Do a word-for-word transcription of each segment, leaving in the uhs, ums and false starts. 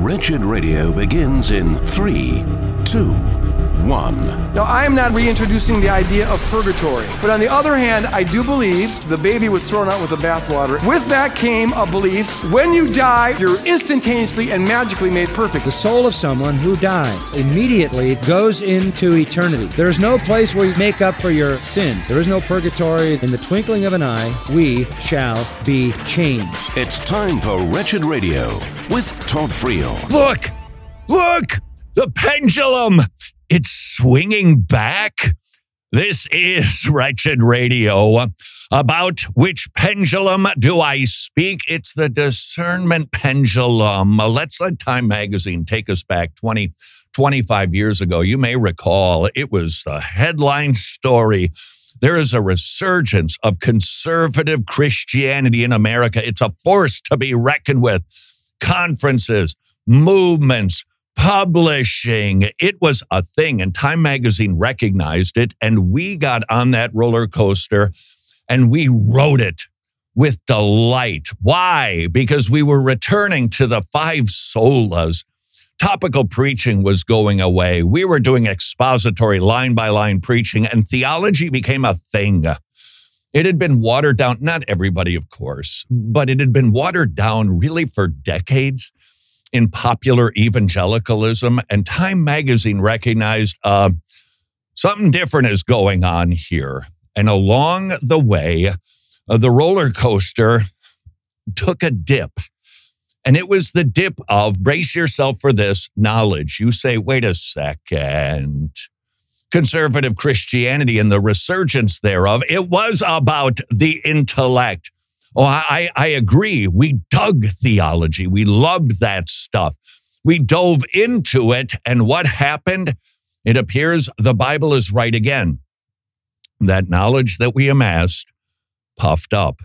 Wretched Radio begins in three, two, one. Now, I am not reintroducing the idea of purgatory, but on the other hand, I do believe the baby was thrown out with the bathwater. With that came a belief, when you die, you're instantaneously and magically made perfect. The soul of someone who dies immediately goes into eternity. There is no place where you make up for your sins. There is no purgatory. In the twinkling of an eye, we shall be changed. It's time for Wretched Radio with Todd Friel. Look! Look! The pendulum! It's swinging back. This is Wretched Radio. About which pendulum do I speak? It's the discernment pendulum. Let's let Time Magazine take us back twenty, twenty-five years ago. You may recall it was the headline story. There is a resurgence of conservative Christianity in America. It's a force to be reckoned with. Conferences, movements, publishing. It was a thing, and Time Magazine recognized it, and we got on that roller coaster, and we rode it with delight. Why? Because we were returning to the five solas. Topical preaching was going away. We were doing expository line-by-line preaching, and theology became a thing. It had been watered down, not everybody, of course, but it had been watered down really for decades in popular evangelicalism, and Time Magazine recognized uh, something different is going on here. And along the way, uh, the roller coaster took a dip. And it was the dip of, brace yourself for this, knowledge. You say, wait a second. Conservative Christianity and the resurgence thereof, it was about the intellect. Oh, I, I agree. We dug theology. We loved that stuff. We dove into it. And what happened? It appears the Bible is right again. That knowledge that we amassed puffed up.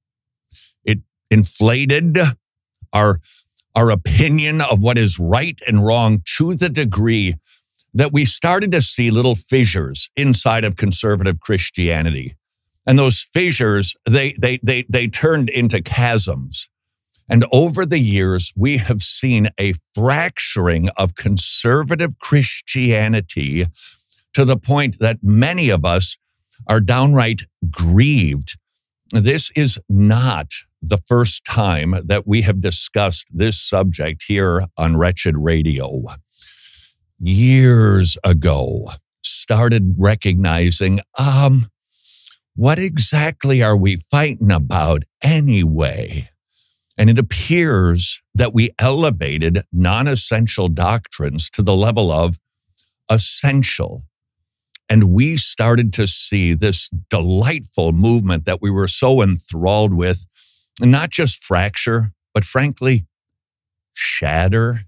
It inflated our, our opinion of what is right and wrong to the degree that we started to see little fissures inside of conservative Christianity. And those fissures, they, they, they, they turned into chasms. And over the years, we have seen a fracturing of conservative Christianity to the point that many of us are downright grieved. This is not the first time that we have discussed this subject here on Wretched Radio. Years ago, started recognizing, um, what exactly are we fighting about anyway? And it appears that we elevated non-essential doctrines to the level of essential. And we started to see this delightful movement that we were so enthralled with, not just fracture, but frankly, shatter.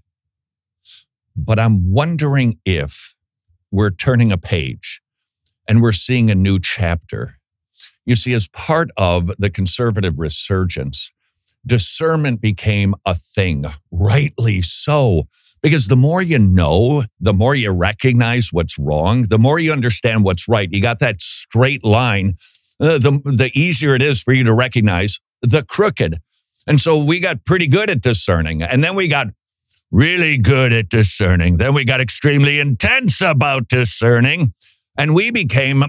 But I'm wondering if we're turning a page and we're seeing a new chapter. You see, as part of the conservative resurgence, discernment became a thing, rightly so. Because the more you know, the more you recognize what's wrong, the more you understand what's right. You got that straight line, uh, the, the easier it is for you to recognize the crooked. And so we got pretty good at discerning. And then we got really good at discerning. Then we got extremely intense about discerning. And we became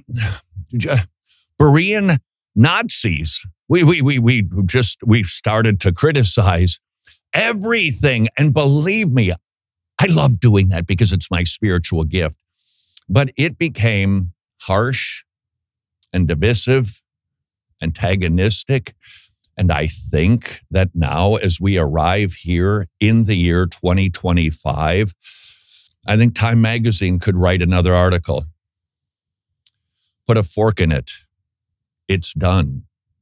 Berean Nazis. We, we, we, we just, we started to criticize everything. And believe me, I love doing that because it's my spiritual gift. But it became harsh and divisive, antagonistic. And I think that now, as we arrive here in the year twenty twenty-five, I think Time Magazine could write another article. Put a fork in it. It's done.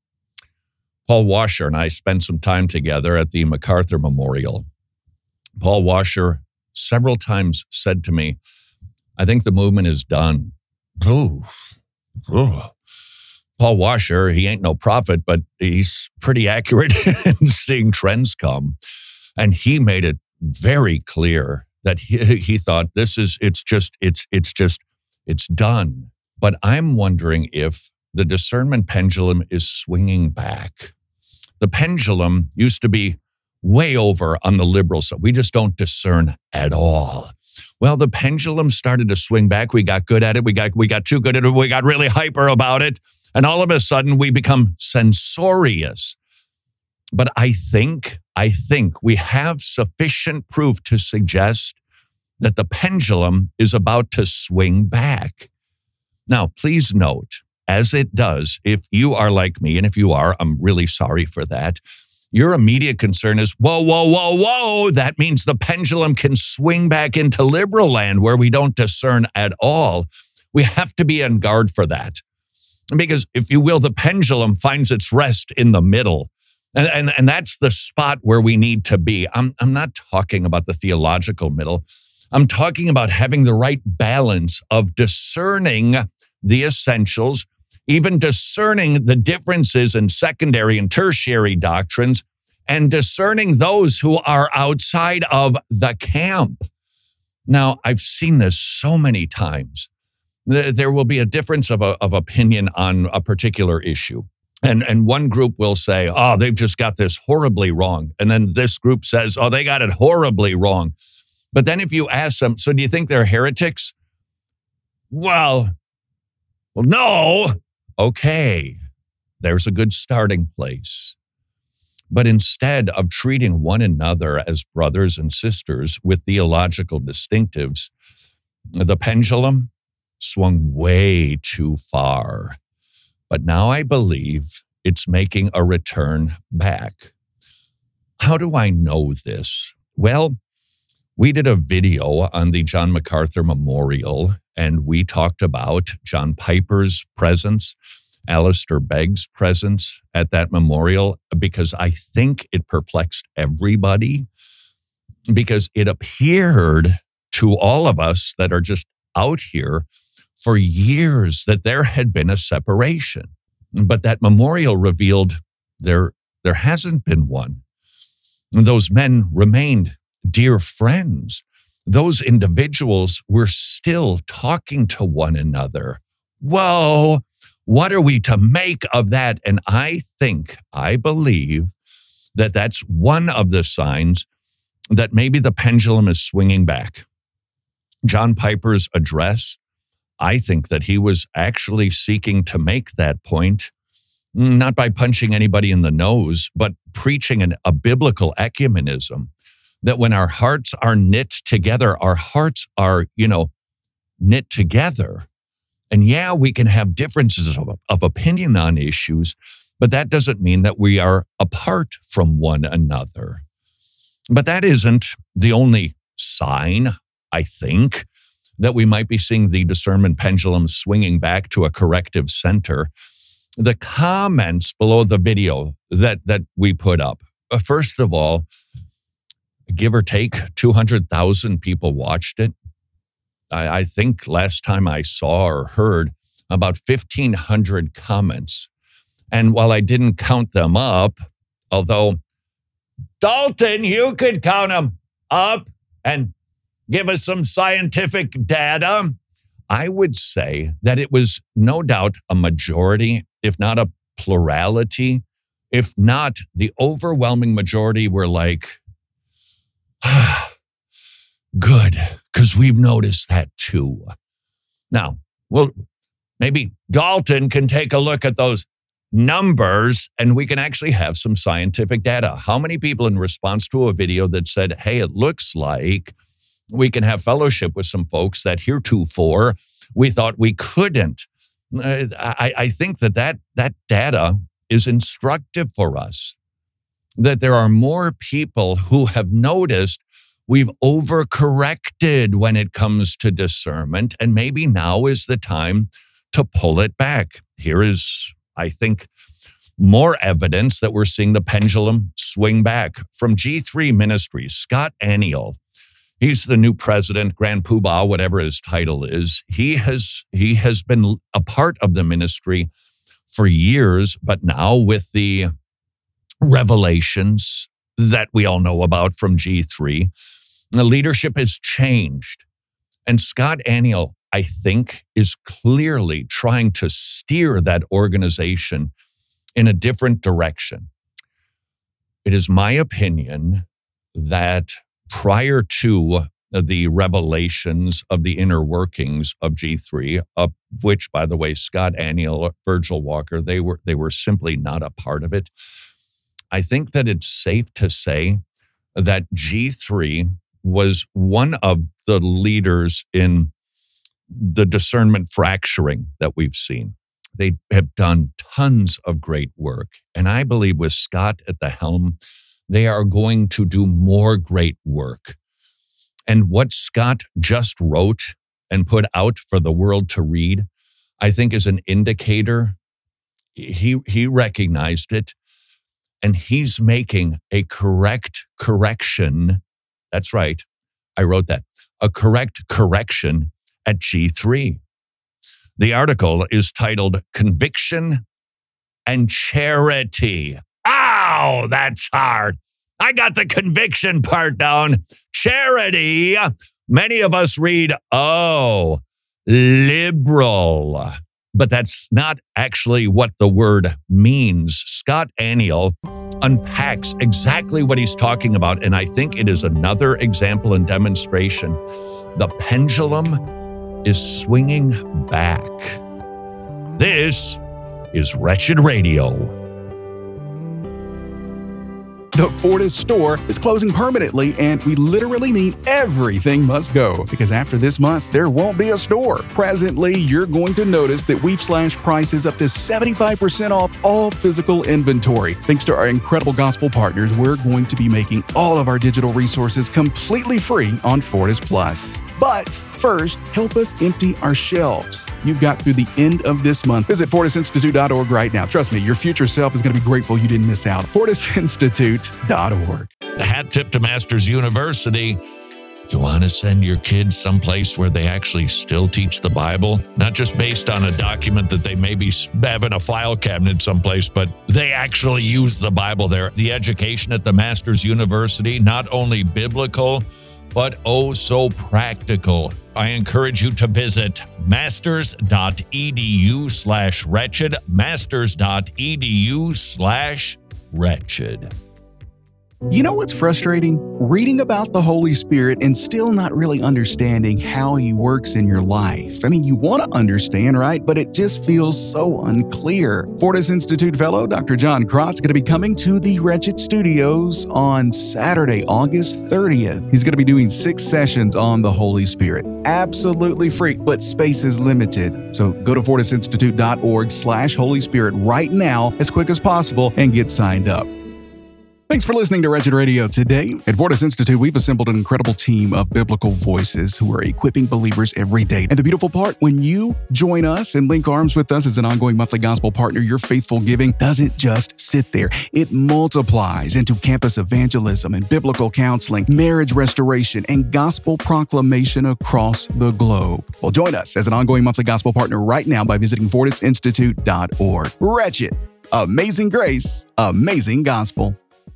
Paul Washer and I spent some time together at the MacArthur Memorial. Paul Washer several times said to me, I think the movement is done. Ooh. Ooh. Paul Washer, he ain't no prophet, but he's pretty accurate in seeing trends come. And he made it very clear that he, he thought this is, it's just, it's, it's just, it's done. But I'm wondering if the discernment pendulum is swinging back. The pendulum used to be way over on the liberal side. We just don't discern at all. Well, the pendulum started to swing back. We got good at it. We got we got too good at it. We got really hyper about it. And all of a sudden, we become censorious. But I think, I think we have sufficient proof to suggest that the pendulum is about to swing back. Now, please note, as it does, if you are like me, and if you are, I'm really sorry for that, your immediate concern is, whoa, whoa, whoa, whoa, that means the pendulum can swing back into liberal land where we don't discern at all. We have to be on guard for that. Because if you will, the pendulum finds its rest in the middle. And, and, and that's the spot where we need to be. I'm, I'm not talking about the theological middle. I'm talking about having the right balance of discerning the essentials, even discerning the differences in secondary and tertiary doctrines, and discerning those who are outside of the camp. Now, I've seen this so many times. There will be a difference of, a, of opinion on a particular issue. And, and one group will say, oh, they've just got this horribly wrong. And then this group says, oh, they got it horribly wrong. But then if you ask them, so do you think they're heretics? Well, well, no. Okay, there's a good starting place. But instead of treating one another as brothers and sisters with theological distinctives, the pendulum swung way too far. But now I believe it's making a return back. How do I know this? Well, we did a video on the John MacArthur Memorial, and we talked about John Piper's presence, Alistair Begg's presence at that memorial, because I think it perplexed everybody, because it appeared to all of us that are just out here for years that there had been a separation. But that memorial revealed there, there hasn't been one. And those men remained dear friends. Those individuals were still talking to one another. Whoa, what are we to make of that? And I think, I believe that that's one of the signs that maybe the pendulum is swinging back. John Piper's address, I think that he was actually seeking to make that point, not by punching anybody in the nose, but preaching an, a biblical ecumenism, that when our hearts are knit together, our hearts are, you know, knit together. And yeah, we can have differences of, of opinion on issues, but that doesn't mean that we are apart from one another. But that isn't the only sign, I think, that we might be seeing the discernment pendulum swinging back to a corrective center. The comments below the video that, that we put up, first of all, give or take two hundred thousand people watched it. I, I think last time I saw or heard about fifteen hundred comments. And while I didn't count them up, although, Dalton, you could count them up and give us some scientific data, I would say that it was no doubt a majority, if not a plurality, if not the overwhelming majority were like, good, because we've noticed that too. Now, well, maybe Dalton can take a look at those numbers and we can actually have some scientific data. How many people in response to a video that said, hey, it looks like we can have fellowship with some folks that heretofore we thought we couldn't? Uh, I, I think that, that that data is instructive for us, that there are more people who have noticed we've overcorrected when it comes to discernment, and maybe now is the time to pull it back. Here is, I think, more evidence that we're seeing the pendulum swing back. From G three Ministries, Scott Aniol, he's the new president, Grand Poobah, whatever his title is. He has, he has been a part of the ministry for years, but now with the revelations that we all know about from G three, the leadership has changed. And Scott Aniol, I think, is clearly trying to steer that organization in a different direction. It It is my opinion that prior to the revelations of the inner workings of G three, of which, by the way, Scott Aniol, Virgil Walker, they were they were simply not a part of it. I think that it's safe to say that G three was one of the leaders in the discernment fracturing that we've seen. They have done tons of great work. And I believe with Scott at the helm, they are going to do more great work. And what Scott just wrote and put out for the world to read, I think is an indicator. He, he recognized it, and he's making a correct correction. That's right. I wrote that. A correct correction at G three. The article is titled Conviction and Charity. Ow, that's hard. I got the conviction part down. Charity. Many of us read, oh, liberal. But that's not actually what the word means. Scott Aniol unpacks exactly what he's talking about, and I think it is another example and demonstration. The pendulum is swinging back. This is Wretched Radio. The Fortis store is closing permanently, and we literally mean everything must go, because after this month, there won't be a store. Presently, you're going to notice that we've slashed prices up to seventy-five percent off all physical inventory. Thanks to our incredible gospel partners, we're going to be making all of our digital resources completely free on Fortis Plus. But first, help us empty our shelves. You've got through the end of this month. Visit Fortis Institute dot org right now. Trust me, your future self is going to be grateful you didn't miss out. Fortis Institute dot org. The hat tip to Masters University. You want to send your kids someplace where they actually still teach the Bible? Not just based on a document that they maybe have in a file cabinet someplace, but they actually use the Bible there. The education at the Masters University, not only biblical, but oh so practical. I encourage you to visit masters.edu slash wretched, masters.edu slash wretched. You know what's frustrating? Reading about the Holy Spirit and still not really understanding how He works in your life. I mean, you want to understand, right? But it just feels so unclear. Fortis Institute fellow Doctor John Crotts is going to be coming to the Wretched Studios on Saturday, August thirtieth. He's going to be doing six sessions on the Holy Spirit. Absolutely free, but space is limited. So go to Fortis Institute dot org slash Holy Spirit right now as quick as possible and get signed up. Thanks for listening to Wretched Radio today. At Fortis Institute, we've assembled an incredible team of biblical voices who are equipping believers every day. And the beautiful part, when you join us and link arms with us as an ongoing monthly gospel partner, your faithful giving doesn't just sit there. It multiplies into campus evangelism and biblical counseling, marriage restoration, and gospel proclamation across the globe. Well, join us as an ongoing monthly gospel partner right now by visiting Fortis Institute dot org. Wretched. Amazing grace. Amazing gospel.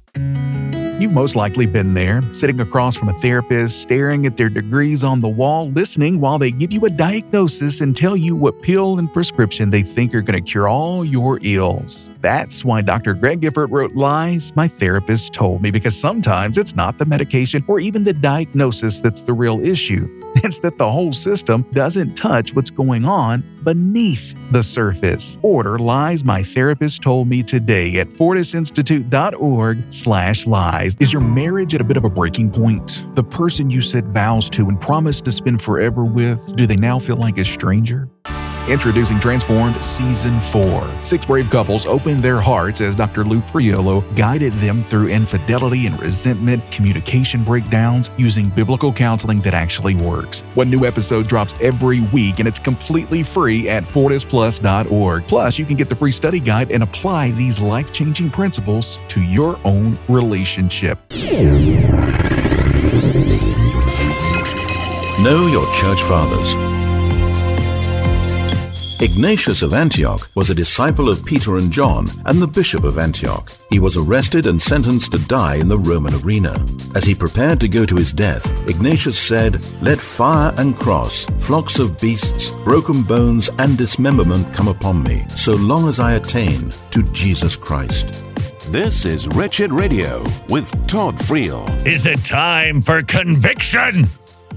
You've most likely been there, sitting across from a therapist, staring at their degrees on the wall, listening while they give you a diagnosis and tell you what pill and prescription they think are going to cure all your ills. That's why Doctor Greg Gifford wrote Lies My Therapist Told Me, because sometimes it's not the medication or even the diagnosis that's the real issue. It's that the whole system doesn't touch what's going on beneath the surface. Order Lies My Therapist Told Me today at Fortis Institute dot org slash lies. Is your marriage at a bit of a breaking point? The person you said vows to and promised to spend forever with, do they now feel like a stranger? Introducing Transformed Season four. Six brave couples opened their hearts as Doctor Lou Priolo guided them through infidelity and resentment, communication breakdowns, using biblical counseling that actually works. One new episode drops every week, and it's completely free at Fortis Plus dot org. Plus, you can get the free study guide and apply these life-changing principles to your own relationship. Know your church fathers. Ignatius of Antioch was a disciple of Peter and John and the Bishop of Antioch. He was arrested and sentenced to die in the Roman arena. As he prepared to go to his death, Ignatius said, "Let fire and cross, flocks of beasts, broken bones and dismemberment come upon me, so long as I attain to Jesus Christ." This is Wretched Radio with Todd Friel. Is it time for conviction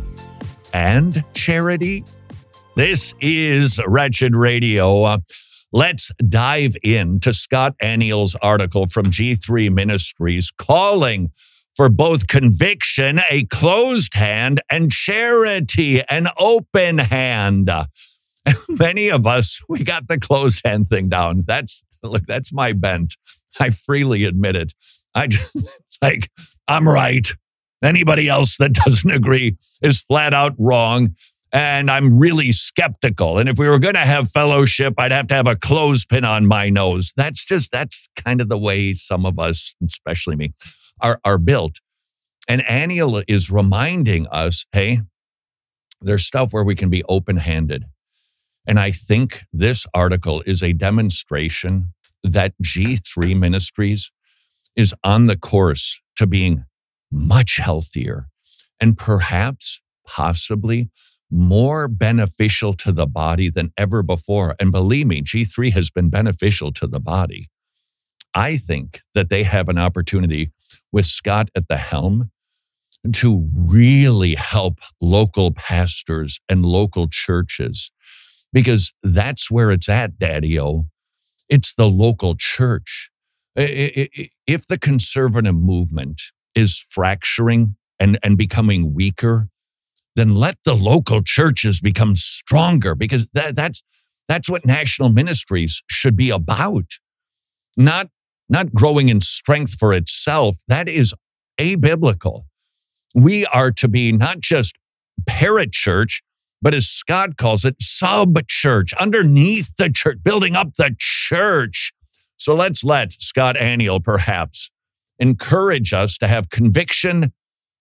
and charity? This is Wretched Radio. Uh, let's dive into Scott Aniol's article from G three Ministries calling for both conviction, a closed hand, and charity, an open hand. Many of us, we got the closed hand thing down. That's, look, that's my bent. I freely admit it. I just, it's like, I'm right. Anybody else that doesn't agree is flat out wrong. And I'm really skeptical. And if we were going to have fellowship, I'd have to have a clothespin on my nose. That's just, that's kind of the way some of us, especially me, are, are built. And Aniol is reminding us, hey, there's stuff where we can be open-handed. And I think this article is a demonstration that G three Ministries is on the course to being much healthier and perhaps, possibly, more beneficial to the body than ever before. And believe me, G three has been beneficial to the body. I think that they have an opportunity with Scott at the helm to really help local pastors and local churches, because that's where it's at, Daddy-O. It's the local church. If the conservative movement is fracturing and, and becoming weaker, then let the local churches become stronger, because that, that's that's what national ministries should be about. Not, not growing in strength for itself. That is abiblical. We are to be not just parachurch, but as Scott calls it, sub-church, underneath the church, building up the church. So let's let Scott Aniol perhaps encourage us to have conviction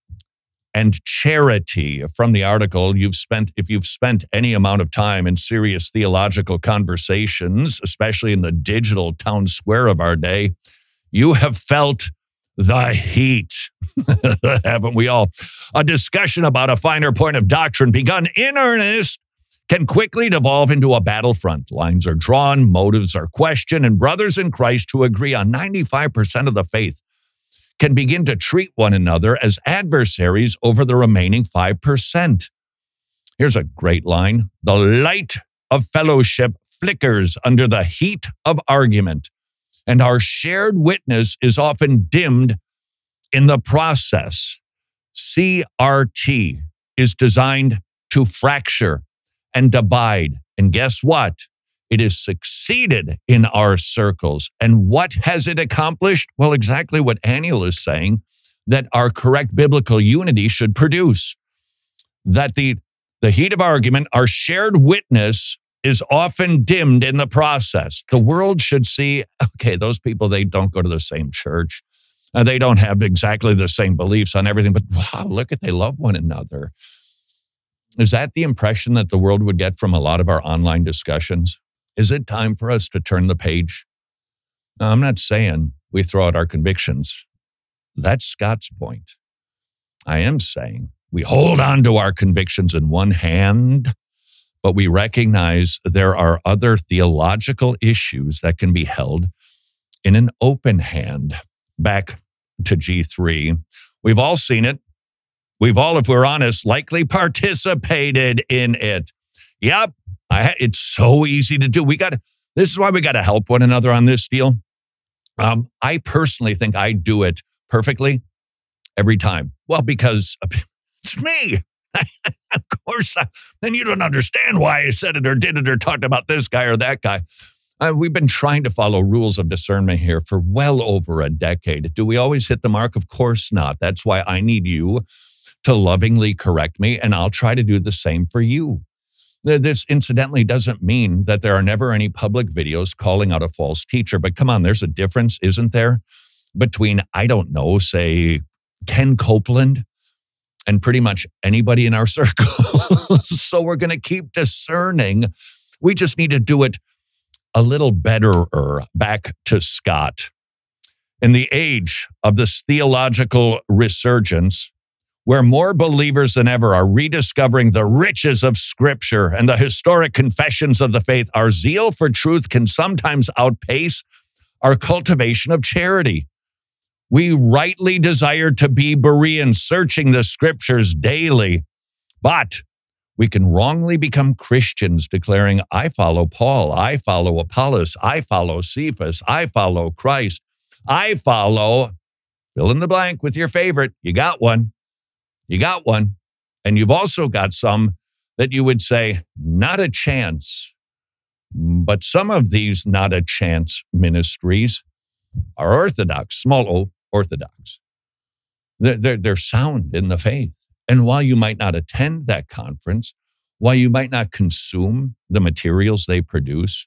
and charity. From the article, you've spent, if you've spent any amount of time in serious theological conversations, especially in the digital town square of our day, you have felt the heat. Haven't we all? A discussion about a finer point of doctrine begun in earnest can quickly devolve into a battlefront. Lines are drawn, motives are questioned, and brothers in Christ who agree on ninety-five percent of the faith can begin to treat one another as adversaries over the remaining five percent. Here's a great line. The light of fellowship flickers under the heat of argument, and our shared witness is often dimmed in the process. C R T is designed to fracture and divide. And guess what? It has succeeded in our circles. And what has it accomplished? Well, exactly what Aniol is saying, that our correct biblical unity should produce. That the, the heat of argument, our shared witness, is often dimmed in the process. The world should see, okay, those people, they don't go to the same church. Uh, they don't have exactly the same beliefs on everything, but wow, look at, they love one another. Is that the impression that the world would get from a lot of our online discussions? Is it time for us to turn the page? Now, I'm not saying we throw out our convictions. That's Scott's point. I am saying we hold on to our convictions in one hand, but we recognize there are other theological issues that can be held in an open hand. Back to G three. We've all seen it. We've all, if we're honest, likely participated in it. Yep, I, it's so easy to do. We got. This is why we got to help one another on this deal. Um, I personally think I do it perfectly every time. Well, because it's me. Of course, I, then you don't understand why I said it or did it or talked about this guy or that guy. Uh, we've been trying to follow rules of discernment here for well over a decade. Do we always hit the mark? Of course not. That's why I need you to lovingly correct me, and I'll try to do the same for you. This incidentally doesn't mean that there are never any public videos calling out a false teacher, but come on, there's a difference, isn't there, between, I don't know, say, Ken Copeland and pretty much anybody in our circle. So we're going to keep discerning. We just need to do it a little betterer. Back to Scott. In the age of this theological resurgence, where more believers than ever are rediscovering the riches of Scripture and the historic confessions of the faith, our zeal for truth can sometimes outpace our cultivation of charity. We rightly desire to be Bereans, searching the scriptures daily, but we can wrongly become Christians, declaring, I follow Paul, I follow Apollos, I follow Cephas, I follow Christ, I follow, fill in the blank with your favorite. You got one. You got one. And you've also got some that you would say, not a chance. But some of these not a chance ministries are orthodox, small o, orthodox. They're, they're, they're sound in the faith. And while you might not attend that conference, while you might not consume the materials they produce,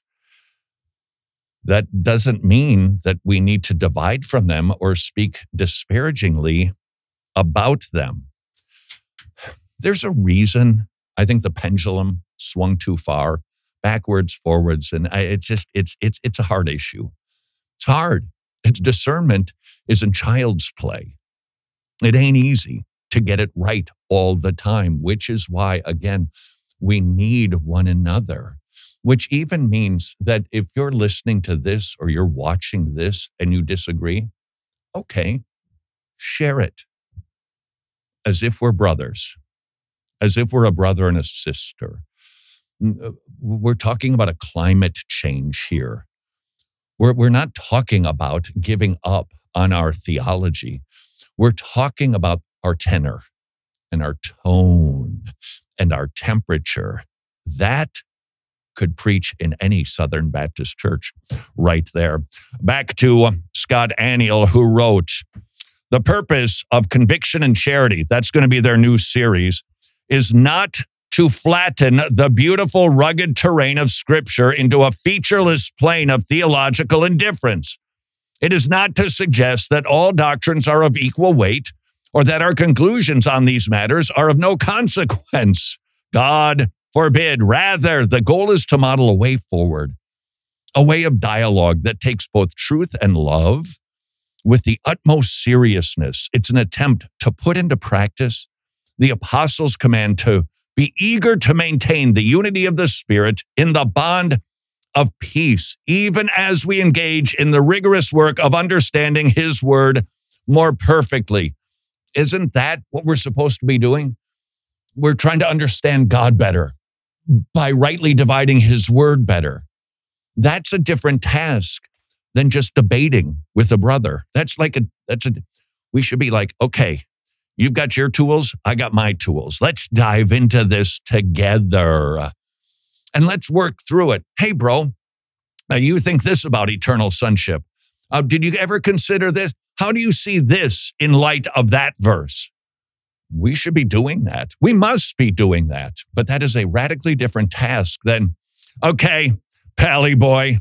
that doesn't mean that we need to divide from them or speak disparagingly about them. There's a reason I think the pendulum swung too far, backwards, forwards, and I, it's just, it's, it's, it's a hard issue. It's hard. Its discernment is in child's play. It ain't easy to get it right all the time, which is why, again, we need one another, which even means that if you're listening to this or you're watching this and you disagree, okay, share it as if we're brothers, as if we're a brother and a sister. We're talking about a climate change here. We're, we're not talking about giving up on our theology. We're talking about our tenor and our tone and our temperature. That could preach in any Southern Baptist church right there. Back to Scott Aniol, who wrote, the purpose of Conviction and Charity, that's going to be their new series, is not to flatten the beautiful, rugged terrain of Scripture into a featureless plain of theological indifference. It is not to suggest that all doctrines are of equal weight or that our conclusions on these matters are of no consequence. God forbid. Rather, the goal is to model a way forward, a way of dialogue that takes both truth and love with the utmost seriousness. It's an attempt to put into practice the apostles' command to be eager to maintain the unity of the Spirit in the bond of peace, even as we engage in the rigorous work of understanding His word more perfectly. Isn't that what we're supposed to be doing? We're trying to understand God better by rightly dividing His word better. That's a different task than just debating with a brother. That's like a, that's a, we should be like, okay, you've got your tools, I got my tools. Let's dive into this together and let's work through it. Hey, bro, now you think this about eternal sonship. Uh, did you ever consider this? How do you see this in light of that verse? We should be doing that. We must be doing that. But that is a radically different task than, okay, Pally boy,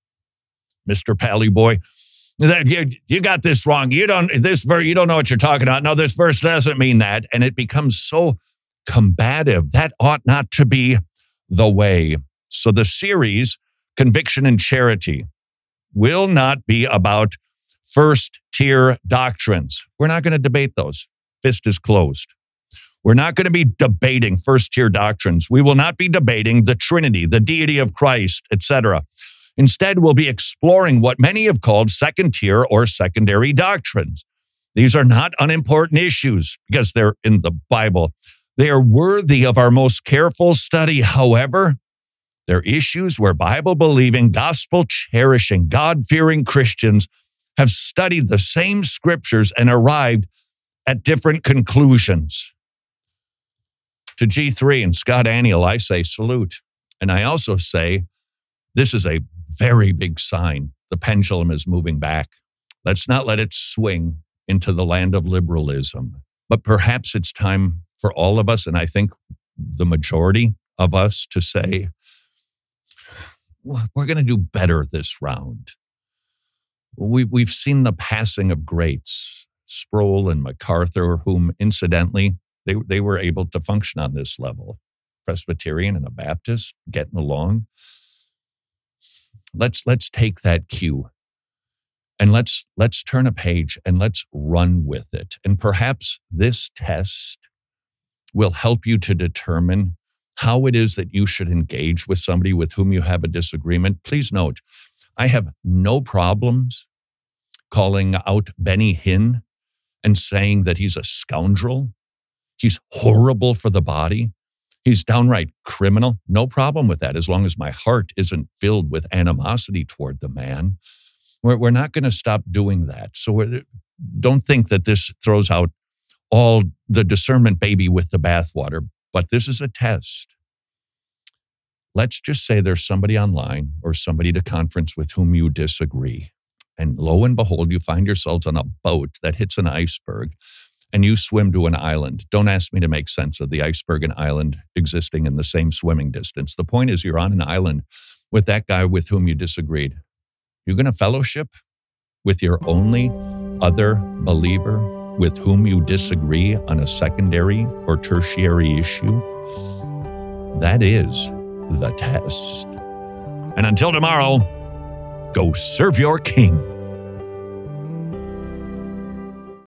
Mister Pally boy, that you, you got this wrong. You don't, this verse, you don't know what you're talking about. No, this verse doesn't mean that. And it becomes so combative. That ought not to be the way. So the series, Conviction and Charity, will not be about first-tier doctrines. We're not going to debate those. Fist is closed. We're not going to be debating first-tier doctrines. We will not be debating the Trinity, the deity of Christ, et cetera. Instead, we'll be exploring what many have called second-tier or secondary doctrines. These are not unimportant issues because they're in the Bible. They are worthy of our most careful study. However, they're issues where Bible-believing, gospel-cherishing, God-fearing Christians have studied the same scriptures and arrived at different conclusions. To G three and Scott Aniol, I say salute. And I also say this is a very big sign the pendulum is moving back. Let's not let it swing into the land of liberalism. But perhaps it's time for all of us, and I think the majority of us, to say, we're going to do better this round. We, we've seen the passing of greats, Sproul and MacArthur, whom incidentally, they, they were able to function on this level. Presbyterian and a Baptist getting along. Let's, let's take that cue and let's, let's turn a page and let's run with it. And perhaps this test will help you to determine how it is that you should engage with somebody with whom you have a disagreement. Please note, I have no problems calling out Benny Hinn and saying that he's a scoundrel. He's horrible for the body. He's downright criminal. No problem with that, as long as my heart isn't filled with animosity toward the man. We're, we're not going to stop doing that. So we're, don't think that this throws out all the discernment baby with the bathwater, but this is a test. Let's just say there's somebody online or somebody to conference with whom you disagree. And lo and behold, you find yourselves on a boat that hits an iceberg and you swim to an island. Don't ask me to make sense of the iceberg and island existing in the same swimming distance. The point is you're on an island with that guy with whom you disagreed. You're going to fellowship with your only other believer with whom you disagree on a secondary or tertiary issue? That is the test. And until tomorrow, go serve your king.